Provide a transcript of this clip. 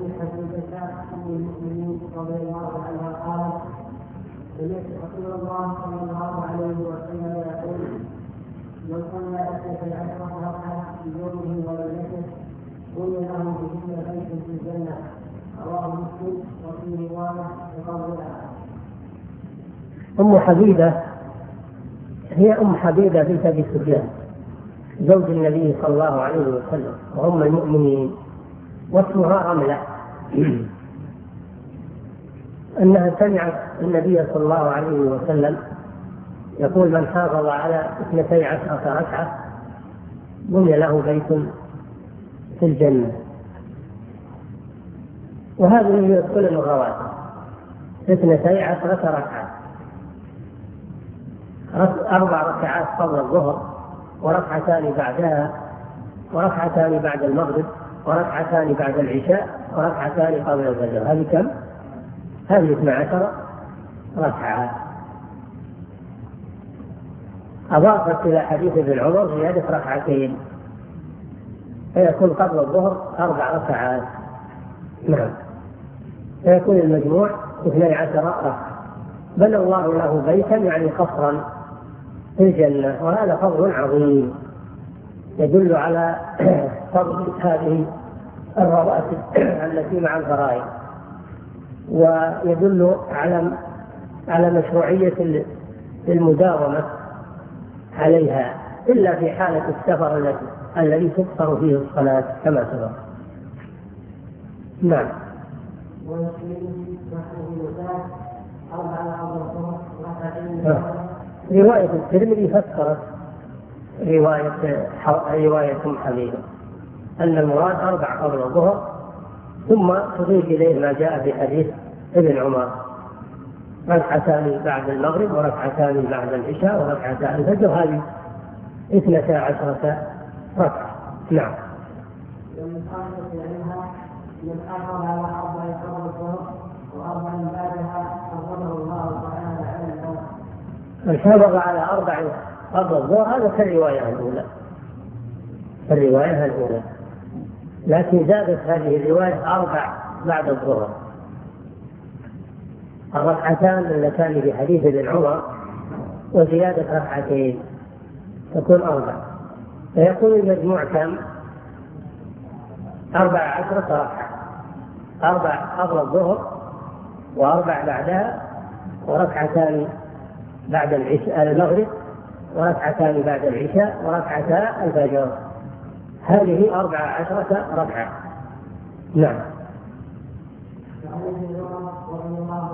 صحيحة الزكاة أم المؤمنين رضي الله عنها قالت: سمعت رسول الله صلى الله عليه وسلم يقول: من صلى 12 ركعة في يومه وليلته بني له بهن بيت في الجنة. رواه مسلم. وفي رواية بقولها. أم حبيبة هي أم حبيبة بنت أبي سفيان زوج النبي صلى الله عليه وسلم وأم المؤمنين، واسمها رملة، أنها سمعت النبي صلى الله عليه وسلم يقول: من حافظ على 12 ركعة بني له بيت في الجنة. وهذه هي كل الرواتب 12 ركعة، 4 ركعات قبل الظهر، وركعتان بعدها، وركعتان بعد المغرب، وركعتان بعد العشاء، وركعتان قبل الفجر. هذه كم؟ هذه 12 ركعة. أضافت إلى حديث ابن عمر زيادة ركعتين، فيكون قبل الظهر 4 ركعات. نعم، فيكون المجموع 12 ركعة. بنى الله له بيتا يعني قصرا في الجنة، وهذا فضل عظيم يدل على فضل هذه الرواتب التي مع الفرائض، ويدل على مشروعية المداومة عليها إلا في حالة السفر الذي تقصر فيه الصلاة كما سبق. نعم. رواية الترمذي فسرت رواية أم حبيبة أن المراد 4 قبل الظهر، ثم تضيف إليه ما جاء في حديث ابن عمر: ركعتان بعد المغرب، وركعتان بعد العشاء، وركعتان الفجر. هذه 12 ركعة. نعم. من حافظ على 4 قبل الظهر و4 بعدها حفظه الله تعالى على النار. من حافظ على 4 قبل الظهر هذا الرواية الأولى، لكن زادت هذه الرواية 4 بعد الظهر. الركعتان اللتان في حديث ابن عمر وزيادة ركعتين تكون 4، فيكون المجموع كم؟ 14 ركعة، 4 قبل الظهر، و4 بعدها، وركعتان بعد المغرب، وركعتان بعد العشاء، وركعتا الفجر. هذه 14 ركعة. نعم.